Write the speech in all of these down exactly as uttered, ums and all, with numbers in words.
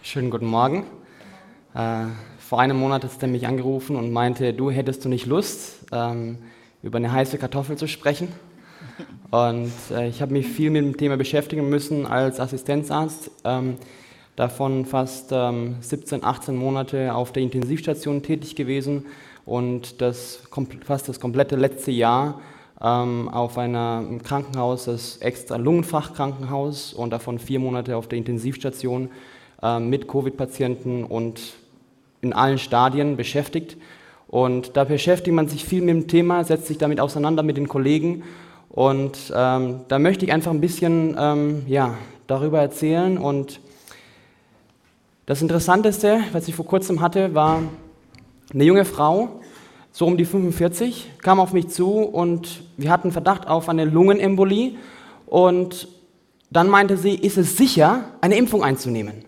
Schönen guten Morgen. Äh, vor einem Monat hat er mich angerufen und meinte, du hättest du nicht Lust, ähm, über eine heiße Kartoffel zu sprechen. Und äh, ich habe mich viel mit dem Thema beschäftigen müssen als Assistenzarzt. Ähm, davon fast ähm, siebzehn, achtzehn Monate auf der Intensivstation tätig gewesen und das fast das komplette letzte Jahr ähm, auf einem Krankenhaus, das extra Lungenfachkrankenhaus, und davon vier Monate auf der Intensivstation äh, mit Covid-Patienten und in allen Stadien beschäftigt. Und da beschäftigt man sich viel mit dem Thema, setzt sich damit auseinander mit den Kollegen. Und ähm, da möchte ich einfach ein bisschen ähm, ja, darüber erzählen. Und das Interessanteste, was ich vor kurzem hatte, war eine junge Frau, so um die fünfundvierzig, kam auf mich zu und wir hatten Verdacht auf eine Lungenembolie. Und dann meinte sie, ist es sicher, eine Impfung einzunehmen?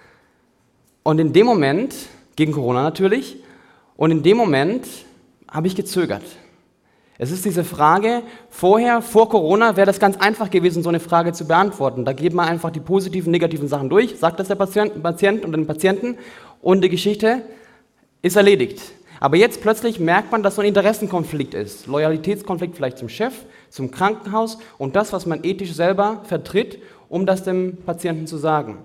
Und in dem Moment, gegen Corona natürlich, und in dem Moment habe ich gezögert. Es ist diese Frage, vorher, vor Corona, wäre das ganz einfach gewesen, so eine Frage zu beantworten. Da geht man einfach die positiven, negativen Sachen durch, sagt das der Patient, Patient und den Patienten und die Geschichte ist erledigt. Aber jetzt plötzlich merkt man, dass so ein Interessenkonflikt ist. Loyalitätskonflikt vielleicht zum Chef, zum Krankenhaus und das, was man ethisch selber vertritt, um das dem Patienten zu sagen.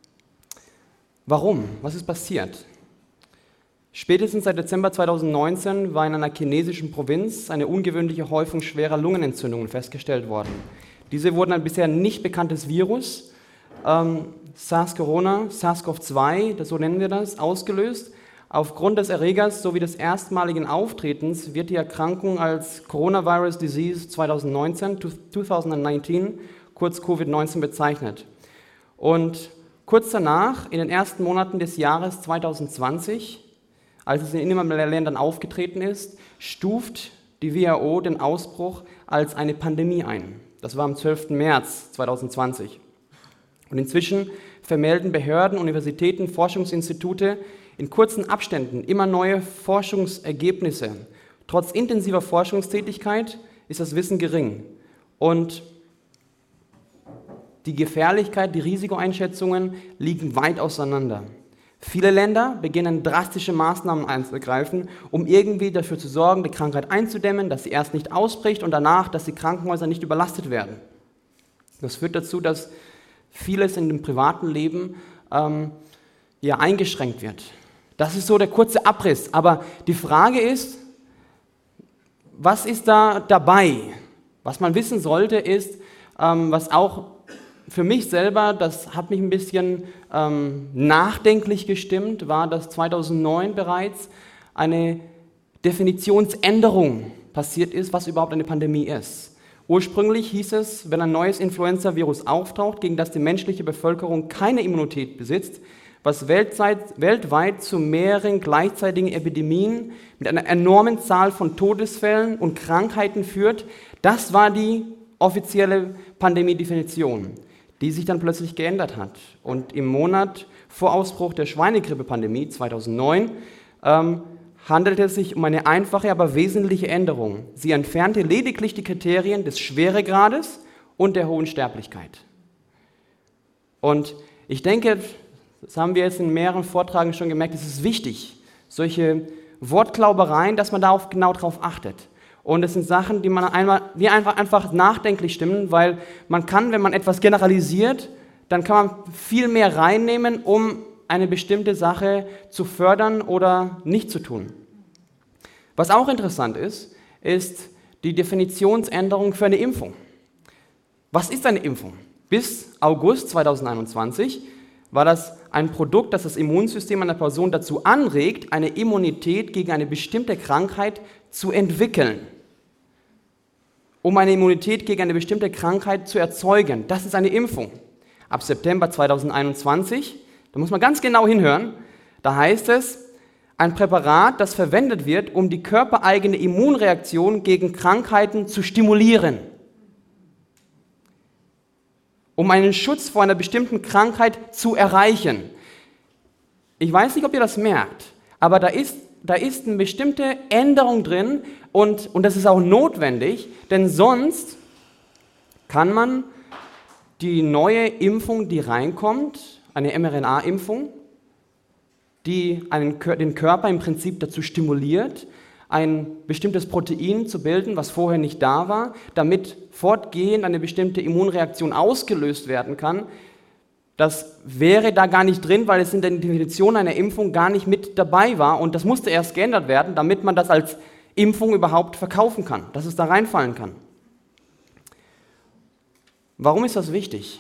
Warum? Was ist passiert? Spätestens seit Dezember zweitausendneunzehn war in einer chinesischen Provinz eine ungewöhnliche Häufung schwerer Lungenentzündungen festgestellt worden. Diese wurden ein bisher nicht bekanntes Virus, ähm, SARS-Corona, SARS-C o V zwei, das, so nennen wir das, ausgelöst. Aufgrund des Erregers sowie des erstmaligen Auftretens wird die Erkrankung als Coronavirus Disease zweitausendneunzehn, zweitausendneunzehn, kurz Covid neunzehn bezeichnet. Und kurz danach, in den ersten Monaten des Jahres zweitausendzwanzig, als es in immer mehr Ländern aufgetreten ist, stuft die W H O den Ausbruch als eine Pandemie ein. Das war am zwölften März zweitausendzwanzig. Und inzwischen vermelden Behörden, Universitäten, Forschungsinstitute in kurzen Abständen immer neue Forschungsergebnisse. Trotz intensiver Forschungstätigkeit ist das Wissen gering. Und die Gefährlichkeit, die Risikoeinschätzungen liegen weit auseinander. Viele Länder beginnen drastische Maßnahmen einzugreifen, um irgendwie dafür zu sorgen, die Krankheit einzudämmen, dass sie erst nicht ausbricht und danach, dass die Krankenhäuser nicht überlastet werden. Das führt dazu, dass vieles in dem privaten Leben ähm, ja, eingeschränkt wird. Das ist so der kurze Abriss. Aber die Frage ist, was ist da dabei? Was man wissen sollte, ist, ähm, was auch für mich selber, das hat mich ein bisschen ähm, nachdenklich gestimmt, war, dass zweitausendneun bereits eine Definitionsänderung passiert ist, was überhaupt eine Pandemie ist. Ursprünglich hieß es, wenn ein neues Influenza-Virus auftaucht, gegen das die menschliche Bevölkerung keine Immunität besitzt, was weltweit, weltweit zu mehreren gleichzeitigen Epidemien mit einer enormen Zahl von Todesfällen und Krankheiten führt, das war die offizielle Pandemie-Definition, die sich dann plötzlich geändert hat. Und im Monat vor Ausbruch der Schweinegrippe-Pandemie zweitausendneun ähm, handelte es sich um eine einfache, aber wesentliche Änderung. Sie entfernte lediglich die Kriterien des Schweregrades und der hohen Sterblichkeit. Und ich denke, das haben wir jetzt in mehreren Vorträgen schon gemerkt, es ist wichtig, solche Wortklaubereien, dass man darauf genau darauf achtet. Und es sind Sachen, die, man einmal, die einfach, einfach nachdenklich stimmen, weil man kann, wenn man etwas generalisiert, dann kann man viel mehr reinnehmen, um eine bestimmte Sache zu fördern oder nicht zu tun. Was auch interessant ist, ist die Definitionsänderung für eine Impfung. Was ist eine Impfung? Bis August zweitausendeinundzwanzig war das ein Produkt, das das Immunsystem einer Person dazu anregt, eine Immunität gegen eine bestimmte Krankheit zu entwickeln. Um eine Immunität gegen eine bestimmte Krankheit zu erzeugen. Das ist eine Impfung. Ab September zweitausendeinundzwanzig, da muss man ganz genau hinhören, da heißt es, ein Präparat, das verwendet wird, um die körpereigene Immunreaktion gegen Krankheiten zu stimulieren. Um einen Schutz vor einer bestimmten Krankheit zu erreichen. Ich weiß nicht, ob ihr das merkt, aber da ist, da ist eine bestimmte Änderung drin und, und das ist auch notwendig, denn sonst kann man die neue Impfung, die reinkommt, eine mRNA-Impfung, die einen, den Körper im Prinzip dazu stimuliert, ein bestimmtes Protein zu bilden, was vorher nicht da war, damit fortgehend eine bestimmte Immunreaktion ausgelöst werden kann. Das wäre da gar nicht drin, weil es in der Definition einer Impfung gar nicht mit dabei war und das musste erst geändert werden, damit man das als Impfung überhaupt verkaufen kann, dass es da reinfallen kann. Warum ist das wichtig?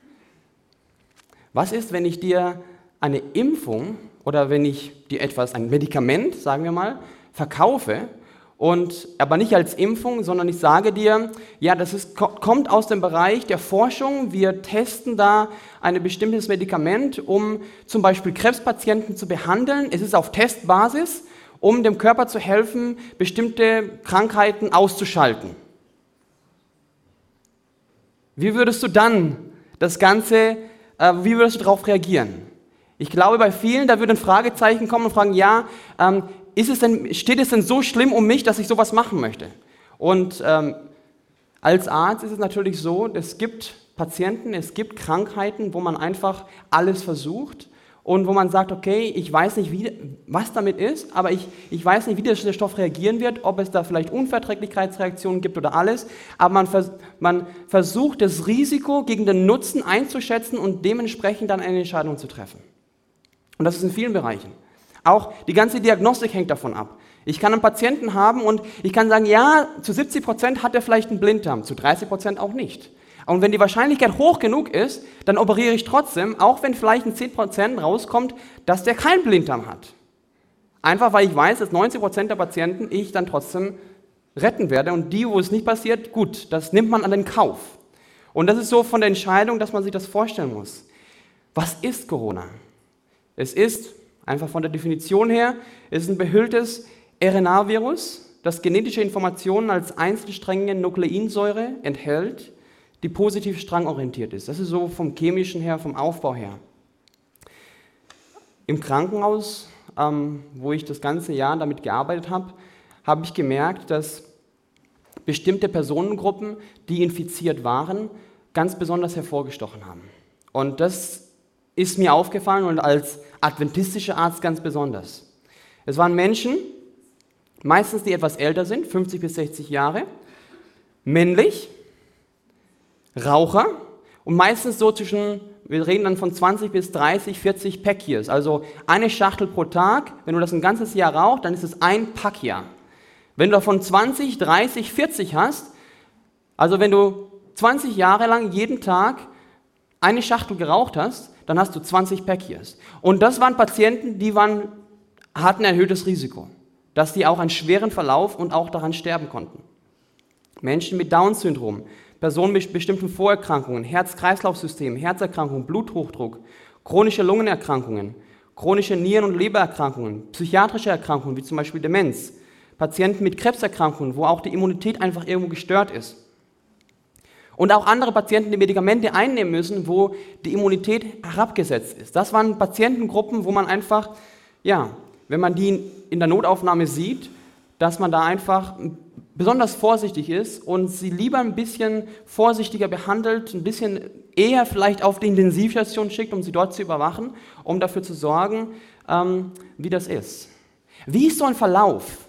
Was ist, wenn ich dir eine Impfung oder wenn ich dir etwas, ein Medikament, sagen wir mal, verkaufe, und aber nicht als Impfung, sondern ich sage dir, ja, das ist, kommt aus dem Bereich der Forschung, wir testen da ein bestimmtes Medikament, um zum Beispiel Krebspatienten zu behandeln, es ist auf Testbasis, um dem Körper zu helfen, bestimmte Krankheiten auszuschalten. Wie würdest du dann das Ganze, äh, wie würdest du darauf reagieren? Ich glaube, bei vielen, da würde ein Fragezeichen kommen und fragen, ja, ähm, ist es denn, steht es denn so schlimm um mich, dass ich sowas machen möchte? Und ähm, als Arzt ist es natürlich so, es gibt Patienten, es gibt Krankheiten, wo man einfach alles versucht und wo man sagt, okay, ich weiß nicht, wie, was damit ist, aber ich, ich weiß nicht, wie der Stoff reagieren wird, ob es da vielleicht Unverträglichkeitsreaktionen gibt oder alles, aber man, vers man versucht, das Risiko gegen den Nutzen einzuschätzen und dementsprechend dann eine Entscheidung zu treffen. Und das ist in vielen Bereichen. Auch die ganze Diagnostik hängt davon ab. Ich kann einen Patienten haben und ich kann sagen, ja, zu siebzig Prozent hat er vielleicht einen Blinddarm, zu dreißig Prozent auch nicht. Und wenn die Wahrscheinlichkeit hoch genug ist, dann operiere ich trotzdem, auch wenn vielleicht in zehn Prozent rauskommt, dass der keinen Blinddarm hat. Einfach weil ich weiß, dass neunzig Prozent der Patienten ich dann trotzdem retten werde und die, wo es nicht passiert, gut, das nimmt man an den Kauf. Und das ist so von der Entscheidung, dass man sich das vorstellen muss. Was ist Corona? Es ist, einfach von der Definition her, es ist ein behülltes R N A-Virus, das genetische Informationen als Einzelstränge Nukleinsäure enthält, die positiv strangorientiert ist. Das ist so vom chemischen her, vom Aufbau her. Im Krankenhaus, ähm, wo ich das ganze Jahr damit gearbeitet habe, habe ich gemerkt, dass bestimmte Personengruppen, die infiziert waren, ganz besonders hervorgestochen haben. Und das ist mir aufgefallen und als adventistischer Arzt ganz besonders. Es waren Menschen, meistens die etwas älter sind, fünfzig bis sechzig Jahre, männlich, Raucher und meistens so zwischen, wir reden dann von zwanzig bis dreißig, vierzig Päckjes, also eine Schachtel pro Tag. Wenn du das ein ganzes Jahr rauchst, dann ist es ein Packjahr. Wenn du davon zwanzig, dreißig, vierzig hast, also wenn du zwanzig Jahre lang jeden Tag eine Schachtel geraucht hast, dann hast du zwanzig Päckjes. Und das waren Patienten, die waren, hatten ein erhöhtes Risiko, dass die auch einen schweren Verlauf und auch daran sterben konnten. Menschen mit Down-Syndrom, Personen mit bestimmten Vorerkrankungen, Herz-Kreislauf-System, Herzerkrankungen, Bluthochdruck, chronische Lungenerkrankungen, chronische Nieren- und Lebererkrankungen, psychiatrische Erkrankungen wie zum Beispiel Demenz, Patienten mit Krebserkrankungen, wo auch die Immunität einfach irgendwo gestört ist. Und auch andere Patienten, die Medikamente einnehmen müssen, wo die Immunität herabgesetzt ist. Das waren Patientengruppen, wo man einfach, ja, wenn man die in der Notaufnahme sieht, dass man da einfach besonders vorsichtig ist und sie lieber ein bisschen vorsichtiger behandelt, ein bisschen eher vielleicht auf die Intensivstation schickt, um sie dort zu überwachen, um dafür zu sorgen, ähm, wie das ist. Wie ist so ein Verlauf?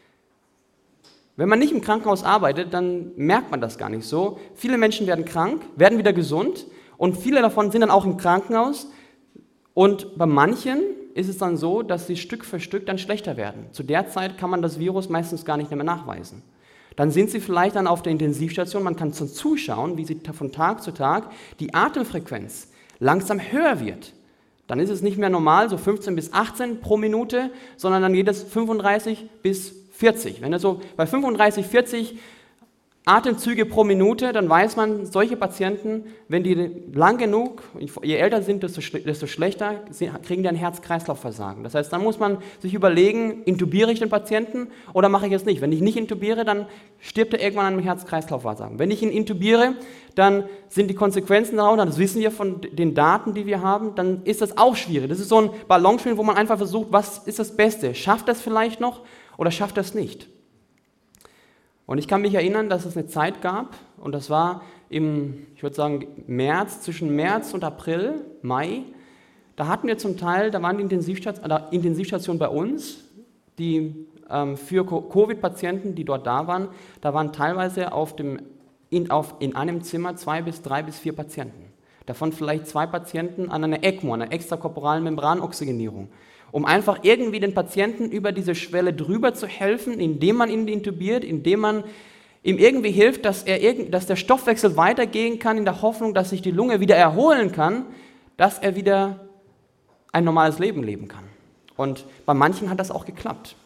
Wenn man nicht im Krankenhaus arbeitet, dann merkt man das gar nicht so. Viele Menschen werden krank, werden wieder gesund und viele davon sind dann auch im Krankenhaus. Und bei manchen ist es dann so, dass sie Stück für Stück dann schlechter werden. Zu der Zeit kann man das Virus meistens gar nicht mehr nachweisen. Dann sind sie vielleicht dann auf der Intensivstation, man kann zuschauen, wie sie von Tag zu Tag die Atemfrequenz langsam höher wird. Dann ist es nicht mehr normal, so fünfzehn bis achtzehn pro Minute, sondern dann geht es fünfunddreißig bis vierzig. Wenn er so bei fünfunddreißig, vierzig Atemzüge pro Minute, dann weiß man, solche Patienten, wenn die lang genug, je älter sind, desto, desto schlechter, kriegen die ein Herz-Kreislauf-Versagen. Das heißt, dann muss man sich überlegen, intubiere ich den Patienten oder mache ich es nicht. Wenn ich nicht intubiere, dann stirbt er irgendwann an einem Herz-Kreislauf-Versagen. Wenn ich ihn intubiere, dann sind die Konsequenzen daraus, das wissen wir von den Daten, die wir haben, dann ist das auch schwierig. Das ist so ein Ballonspiel, wo man einfach versucht, was ist das Beste? Schafft das vielleicht noch oder schafft das nicht? Und ich kann mich erinnern, dass es eine Zeit gab, und das war im, ich würde sagen, März, zwischen März und April, Mai, da hatten wir zum Teil, da waren die Intensivstation, äh, Intensivstationen bei uns, die ähm, für Covid-Patienten, die dort da waren, da waren teilweise auf dem, in, auf, in einem Zimmer zwei bis drei bis vier Patienten. Davon vielleicht zwei Patienten an einer ECMO, einer extrakorporalen Membranoxygenierung, um einfach irgendwie den Patienten über diese Schwelle drüber zu helfen, indem man ihn intubiert, indem man ihm irgendwie hilft, dass, er, dass der Stoffwechsel weitergehen kann, in der Hoffnung, dass sich die Lunge wieder erholen kann, dass er wieder ein normales Leben leben kann. Und bei manchen hat das auch geklappt.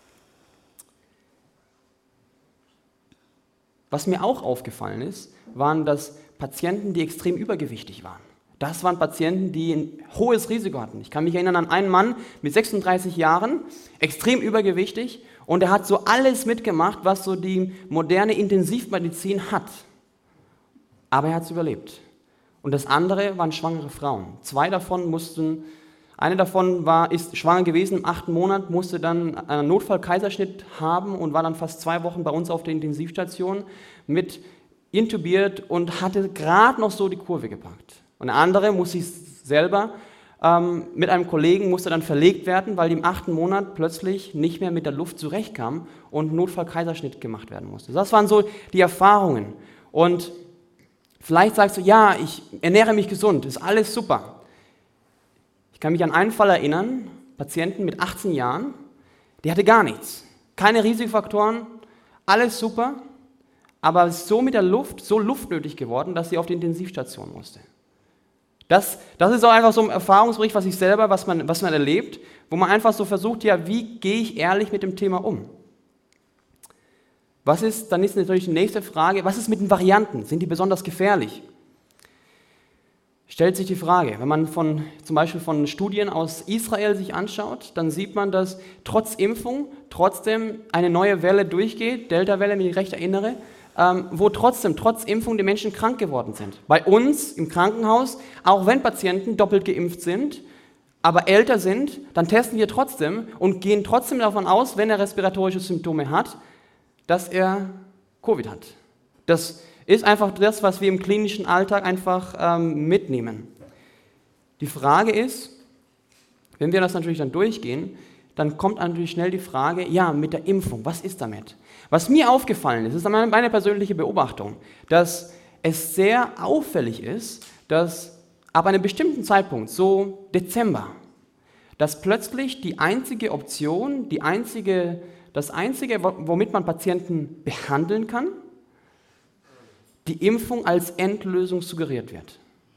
Was mir auch aufgefallen ist, waren, dass Patienten, die extrem übergewichtig waren. Das waren Patienten, die ein hohes Risiko hatten. Ich kann mich erinnern an einen Mann mit sechsunddreißig Jahren, extrem übergewichtig, und er hat so alles mitgemacht, was so die moderne Intensivmedizin hat. Aber er hat es überlebt. Und das andere waren schwangere Frauen. Zwei davon mussten, eine davon war, ist schwanger gewesen im achten Monat, musste dann einen Notfall-Kaiserschnitt haben und war dann fast zwei Wochen bei uns auf der Intensivstation mit intubiert und hatte gerade noch so die Kurve gepackt. Und eine andere musste ich selber ähm, mit einem Kollegen musste dann verlegt werden, weil die im achten Monat plötzlich nicht mehr mit der Luft zurechtkam und ein Notfall-Kaiserschnitt gemacht werden musste. Das waren so die Erfahrungen. Und vielleicht sagst du, ja, ich ernähre mich gesund, ist alles super. Ich kann mich an einen Fall erinnern, Patienten mit achtzehn Jahren, die hatte gar nichts, keine Risikofaktoren, alles super, aber ist so mit der Luft, so luftnötig geworden, dass sie auf die Intensivstation musste. Das, das ist auch einfach so ein Erfahrungsbericht, was ich selber, was man, was man erlebt, wo man einfach so versucht, ja, wie gehe ich ehrlich mit dem Thema um? Was ist, dann ist natürlich die nächste Frage, was ist mit den Varianten? Sind die besonders gefährlich? Stellt sich die Frage, wenn man von, zum Beispiel von Studien aus Israel sich anschaut, dann sieht man, dass trotz Impfung trotzdem eine neue Welle durchgeht, Delta-Welle, wenn ich mich recht erinnere, ähm, wo trotzdem, trotz Impfung die Menschen krank geworden sind. Bei uns im Krankenhaus, auch wenn Patienten doppelt geimpft sind, aber älter sind, dann testen wir trotzdem und gehen trotzdem davon aus, wenn er respiratorische Symptome hat, dass er Covid hat. Das ist einfach das, was wir im klinischen Alltag einfach ähm, mitnehmen. Die Frage ist, wenn wir das natürlich dann durchgehen, dann kommt natürlich schnell die Frage, ja, mit der Impfung, was ist damit? Was mir aufgefallen ist, ist meine persönliche Beobachtung, dass es sehr auffällig ist, dass ab einem bestimmten Zeitpunkt, so Dezember, dass plötzlich die einzige Option, die einzige, das Einzige, womit man Patienten behandeln kann, die Impfung als Endlösung suggeriert wird.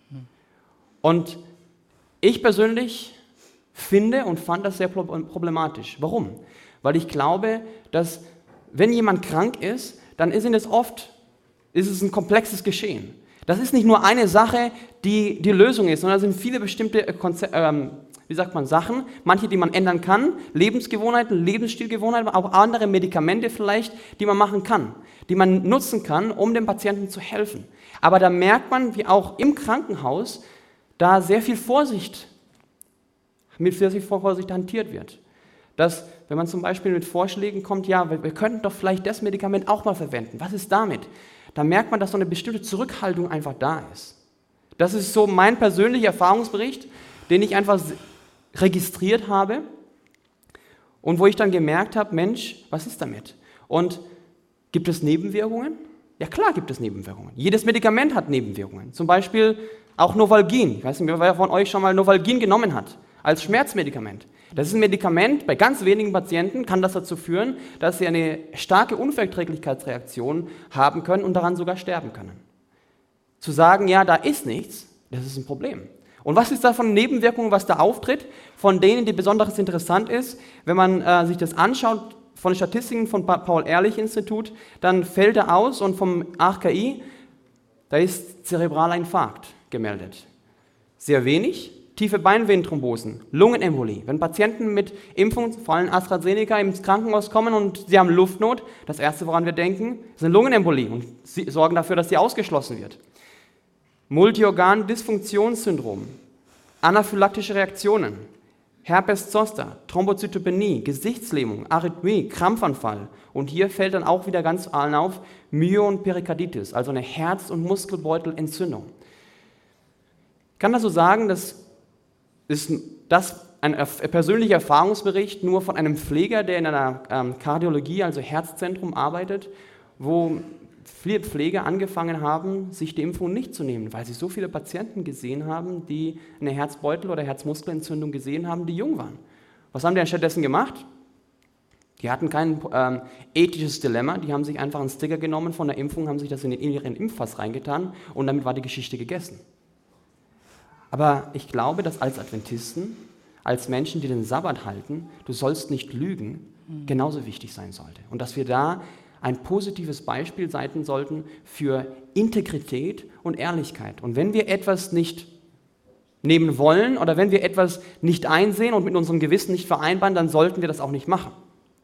Und ich persönlich finde und fand das sehr problematisch. Warum? Weil ich glaube, dass wenn jemand krank ist, dann ist es oft ist es ein komplexes Geschehen. Das ist nicht nur eine Sache, die die Lösung ist, sondern es sind viele bestimmte Konze- ähm, wie sagt man, Sachen, manche, die man ändern kann, Lebensgewohnheiten, Lebensstilgewohnheiten, aber auch andere Medikamente vielleicht, die man machen kann, die man nutzen kann, um dem Patienten zu helfen. Aber da merkt man, wie auch im Krankenhaus da sehr viel Vorsicht, mit sehr viel Vorsicht hantiert wird. Dass, wenn man zum Beispiel mit Vorschlägen kommt, ja, wir, wir könnten doch vielleicht das Medikament auch mal verwenden, was ist damit? Da merkt man, dass so eine bestimmte Zurückhaltung einfach da ist. Das ist so mein persönlicher Erfahrungsbericht, den ich einfach registriert habe und wo ich dann gemerkt habe, Mensch, was ist damit? Und gibt es Nebenwirkungen? Ja klar gibt es Nebenwirkungen. Jedes Medikament hat Nebenwirkungen. Zum Beispiel auch Novalgin. Ich weiß nicht, wer von euch schon mal Novalgin genommen hat als Schmerzmedikament. Das ist ein Medikament, bei ganz wenigen Patienten kann das dazu führen, dass sie eine starke Unverträglichkeitsreaktion haben können und daran sogar sterben können. Zu sagen, ja, da ist nichts, das ist ein Problem. Und was ist da von Nebenwirkungen, was da auftritt, von denen, die besonders interessant ist, wenn man äh, sich das anschaut, von den Statistiken vom Paul-Ehrlich-Institut, dann fällt er aus und vom A K I, da ist zerebraler Infarkt gemeldet. Sehr wenig, tiefe Beinvenenthrombosen, Lungenembolie. Wenn Patienten mit Impfung, vor allem AstraZeneca, ins Krankenhaus kommen und sie haben Luftnot, das Erste, woran wir denken, ist eine Lungenembolie und sie sorgen dafür, dass sie ausgeschlossen wird. Multiorgan-Dysfunktionssyndrom, anaphylaktische Reaktionen, Herpes zoster, Thrombozytopenie, Gesichtslähmung, Arrhythmie, Krampfanfall. Und hier fällt dann auch wieder ganz allen auf Myomperikarditis, also eine Herz- und Muskelbeutelentzündung. Ich kann das so sagen, dass ist das ein persönlicher Erfahrungsbericht nur von einem Pfleger, der in einer ähm, Kardiologie, also Herzzentrum, arbeitet, wo viele Pfleger angefangen haben, sich die Impfung nicht zu nehmen, weil sie so viele Patienten gesehen haben, die eine Herzbeutel- oder Herzmuskelentzündung gesehen haben, die jung waren. Was haben die stattdessen gemacht? Die hatten kein ähm, ethisches Dilemma, die haben sich einfach einen Sticker genommen von der Impfung, haben sich das in ihren Impfpass reingetan und damit war die Geschichte gegessen. Aber ich glaube, dass als Adventisten, als Menschen, die den Sabbat halten, du sollst nicht lügen, genauso wichtig sein sollte. Und dass wir da ein positives Beispiel sein sollten für Integrität und Ehrlichkeit. Und wenn wir etwas nicht nehmen wollen oder wenn wir etwas nicht einsehen und mit unserem Gewissen nicht vereinbaren, dann sollten wir das auch nicht machen.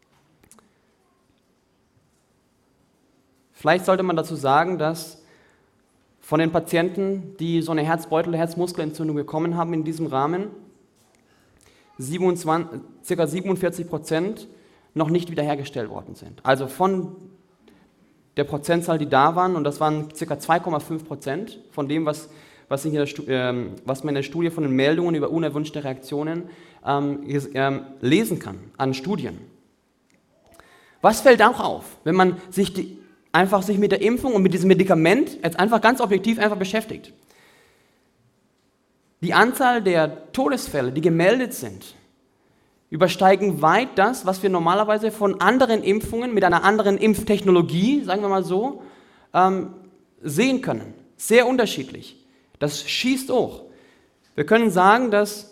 Vielleicht sollte man dazu sagen, dass von den Patienten, die so eine Herzbeutel- oder Herzmuskelentzündung bekommen haben in diesem Rahmen, siebenundzwanzig, ca. siebenundvierzig Prozent noch nicht wiederhergestellt worden sind. Also von der Prozentzahl, die da waren, und das waren ca. zwei Komma fünf Prozent von dem, was, was, in der, äh, was man in der Studie von den Meldungen über unerwünschte Reaktionen ähm, äh, lesen kann, an Studien. Was fällt auch auf, wenn man sich die, einfach sich mit der Impfung und mit diesem Medikament jetzt einfach ganz objektiv einfach beschäftigt? Die Anzahl der Todesfälle, die gemeldet sind, übersteigen weit das, was wir normalerweise von anderen Impfungen mit einer anderen Impftechnologie, sagen wir mal so, ähm, sehen können. Sehr unterschiedlich. Das schießt hoch. Wir können sagen, dass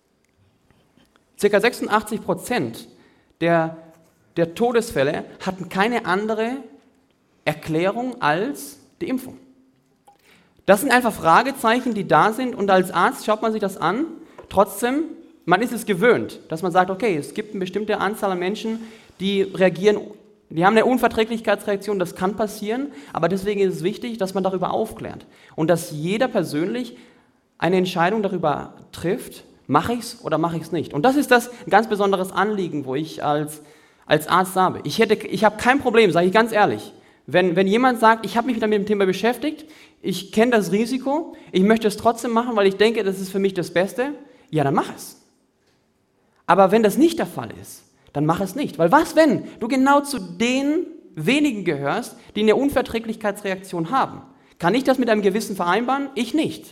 ca. sechsundachtzig Prozent der, der Todesfälle hatten keine andere Erklärung als die Impfung. Das sind einfach Fragezeichen, die da sind, und als Arzt schaut man sich das an. Trotzdem, man ist es gewöhnt, dass man sagt, okay, es gibt eine bestimmte Anzahl an Menschen, die reagieren, die haben eine Unverträglichkeitsreaktion, das kann passieren, aber deswegen ist es wichtig, dass man darüber aufklärt und dass jeder persönlich eine Entscheidung darüber trifft, mache ich es oder mache ich es nicht. Und das ist das ein ganz besonderes Anliegen, wo ich als, als Arzt habe. Ich, hätte, ich habe kein Problem, sage ich ganz ehrlich, wenn, wenn jemand sagt, ich habe mich mit dem Thema beschäftigt, ich kenne das Risiko, ich möchte es trotzdem machen, weil ich denke, das ist für mich das Beste, ja, dann mach es. Aber wenn das nicht der Fall ist, dann mach es nicht. Weil was, wenn du genau zu den wenigen gehörst, die eine Unverträglichkeitsreaktion haben? Kann ich das mit einem Gewissen vereinbaren? Ich nicht.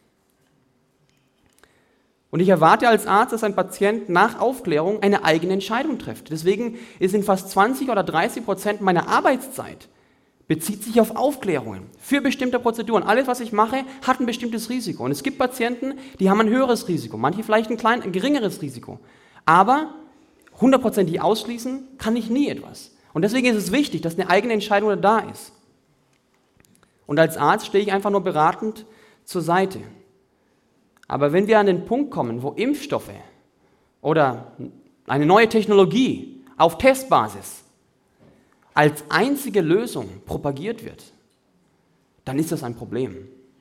Und ich erwarte als Arzt, dass ein Patient nach Aufklärung eine eigene Entscheidung trifft. Deswegen ist in fast zwanzig oder dreißig Prozent meiner Arbeitszeit bezieht sich auf Aufklärungen für bestimmte Prozeduren. Alles, was ich mache, hat ein bestimmtes Risiko. Und es gibt Patienten, die haben ein höheres Risiko, manche vielleicht ein, klein, ein geringeres Risiko. Aber hundertprozentig ausschließen kann ich nie etwas. Und deswegen ist es wichtig, dass eine eigene Entscheidung da ist. Und als Arzt stehe ich einfach nur beratend zur Seite. Aber wenn wir an den Punkt kommen, wo Impfstoffe oder eine neue Technologie auf Testbasis als einzige Lösung propagiert wird, dann ist das ein Problem.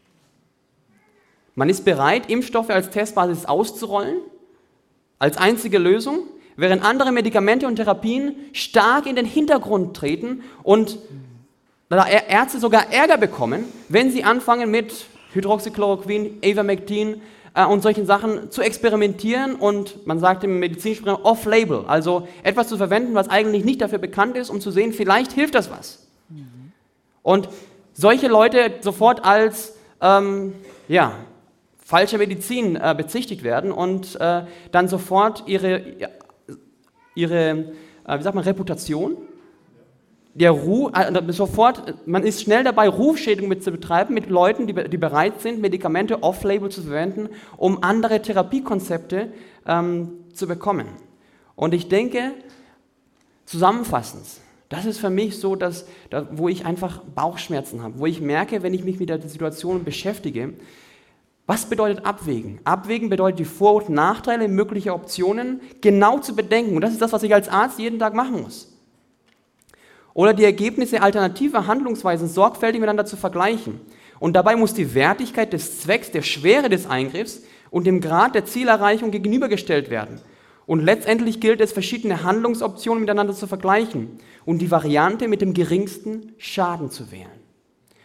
Man ist bereit, Impfstoffe als Testbasis auszurollen, als einzige Lösung, während andere Medikamente und Therapien stark in den Hintergrund treten und Ärzte sogar Ärger bekommen, wenn sie anfangen mit Hydroxychloroquin, Ivermectin äh, und solchen Sachen zu experimentieren und man sagt im Medizinsprache off-label, also etwas zu verwenden, was eigentlich nicht dafür bekannt ist, um zu sehen, vielleicht hilft das was. Mhm. Und solche Leute sofort als ähm, ja, falsche Medizin äh, bezichtigt werden und äh, dann sofort ihre, ihre äh, wie sagt man, Reputation, der Ruf, äh, sofort, man ist schnell dabei, Rufschädigung mit zu betreiben mit Leuten, die, die bereit sind, Medikamente off-label zu verwenden, um andere Therapiekonzepte ähm, zu bekommen. Und ich denke, zusammenfassend, das ist für mich so, dass, dass, wo ich einfach Bauchschmerzen habe, wo ich merke, wenn ich mich mit der Situation beschäftige, was bedeutet Abwägen? Abwägen bedeutet die Vor- und Nachteile möglicher Optionen genau zu bedenken. Und das ist das, was ich als Arzt jeden Tag machen muss. Oder die Ergebnisse alternativer Handlungsweisen sorgfältig miteinander zu vergleichen. Und dabei muss die Wertigkeit des Zwecks, der Schwere des Eingriffs und dem Grad der Zielerreichung gegenübergestellt werden. Und letztendlich gilt es, verschiedene Handlungsoptionen miteinander zu vergleichen und die Variante mit dem geringsten Schaden zu wählen.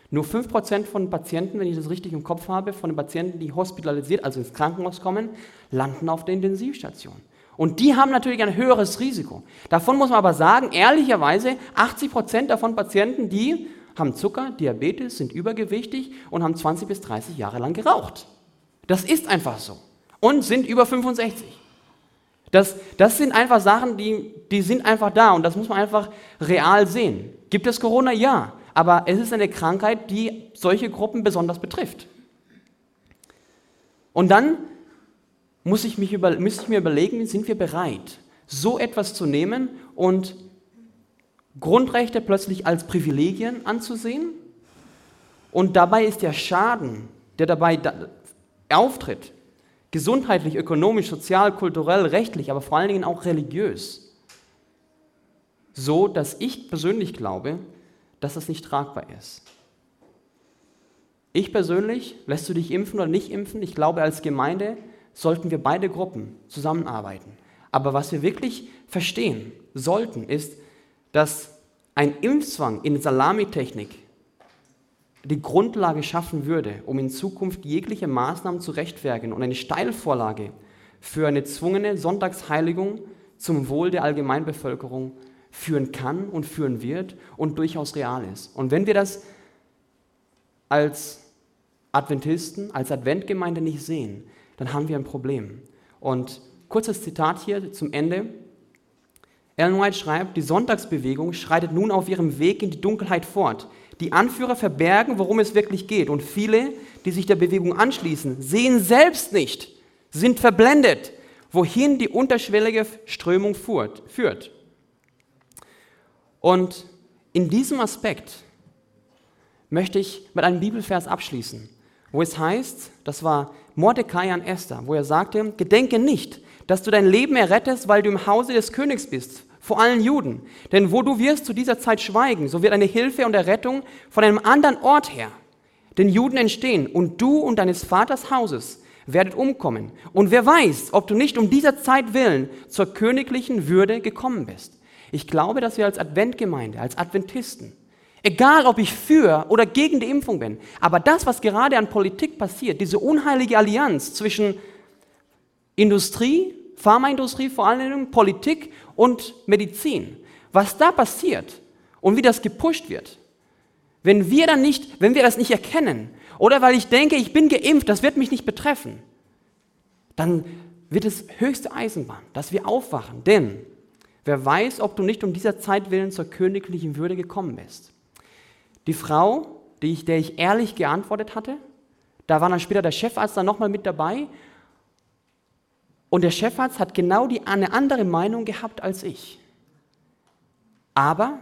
Nur fünf Prozent von Patienten, wenn ich das richtig im Kopf habe, von den Patienten, die hospitalisiert, also ins Krankenhaus kommen, landen auf der Intensivstation. Und die haben natürlich ein höheres Risiko. Davon muss man aber sagen, ehrlicherweise, achtzig Prozent davon Patienten, die haben Zucker, Diabetes, sind übergewichtig und haben zwanzig bis dreißig Jahre lang geraucht. Das ist einfach so. Und sind über fünfundsechzig. Das, das sind einfach Sachen, die, die sind einfach da und das muss man einfach real sehen. Gibt es Corona? Ja. Aber es ist eine Krankheit, die solche Gruppen besonders betrifft. Und dann muss ich, mich über, muss ich mir überlegen, sind wir bereit, so etwas zu nehmen und Grundrechte plötzlich als Privilegien anzusehen? Und dabei ist der Schaden, der dabei da auftritt, gesundheitlich, ökonomisch, sozial, kulturell, rechtlich, aber vor allen Dingen auch religiös, so dass ich persönlich glaube, dass das nicht tragbar ist. Ich persönlich, lässt du dich impfen oder nicht impfen? Ich glaube, als Gemeinde sollten wir beide Gruppen zusammenarbeiten. Aber was wir wirklich verstehen sollten, ist, dass ein Impfzwang in Salamitechnik die Grundlage schaffen würde, um in Zukunft jegliche Maßnahmen zu rechtfertigen und eine Steilvorlage für eine zwungene Sonntagsheiligung zum Wohl der Allgemeinbevölkerung führen kann und führen wird und durchaus real ist. Und wenn wir das als Adventisten, als Adventgemeinde nicht sehen, dann haben wir ein Problem. Und kurzes Zitat hier zum Ende. Ellen White schreibt, die Sonntagsbewegung schreitet nun auf ihrem Weg in die Dunkelheit fort. Die Anführer verbergen, worum es wirklich geht. Und viele, die sich der Bewegung anschließen, sehen selbst nicht, sind verblendet, wohin die unterschwellige Strömung führt. Und in diesem Aspekt möchte ich mit einem Bibelvers abschließen, wo es heißt, das war Mordecai an Esther, wo er sagte, gedenke nicht, dass du dein Leben errettest, weil du im Hause des Königs bist, vor allen Juden. Denn wo du wirst zu dieser Zeit schweigen, so wird eine Hilfe und Errettung von einem anderen Ort her den Juden entstehen und du und deines Vaters Hauses werdet umkommen. Und wer weiß, ob du nicht um dieser Zeit willen zur königlichen Würde gekommen bist. Ich glaube, dass wir als Adventgemeinde, als Adventisten, egal ob ich für oder gegen die Impfung bin, aber das, was gerade an Politik passiert, diese unheilige Allianz zwischen Industrie, Pharmaindustrie vor allem, Politik und Medizin, was da passiert und wie das gepusht wird, wenn wir dann nicht, wenn wir das nicht erkennen oder weil ich denke, ich bin geimpft, das wird mich nicht betreffen, dann wird es höchste Eisenbahn, dass wir aufwachen, denn wer weiß, ob du nicht um dieser Zeit willen zur königlichen Würde gekommen bist. Die Frau, die ich, der ich ehrlich geantwortet hatte, da war dann später der Chefarzt dann nochmal mit dabei und der Chefarzt hat genau die, eine andere Meinung gehabt als ich. Aber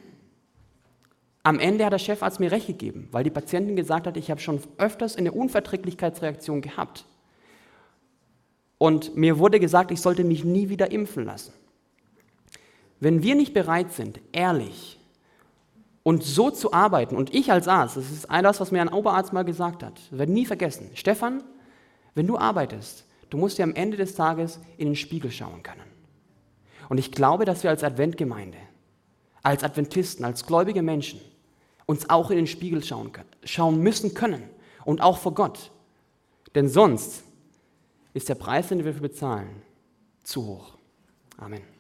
am Ende hat der Chefarzt mir recht gegeben, weil die Patientin gesagt hat, ich habe schon öfters eine Unverträglichkeitsreaktion gehabt. Und mir wurde gesagt, ich sollte mich nie wieder impfen lassen. Wenn wir nicht bereit sind, ehrlich und so zu arbeiten, und ich als Arzt, das ist das, was mir ein Oberarzt mal gesagt hat, das werde ich nie vergessen, Stefan, wenn du arbeitest, du musst dir am Ende des Tages in den Spiegel schauen können. Und ich glaube, dass wir als Adventgemeinde, als Adventisten, als gläubige Menschen uns auch in den Spiegel schauen können, schauen müssen können und auch vor Gott. Denn sonst ist der Preis, den wir dafür bezahlen, zu hoch. Amen.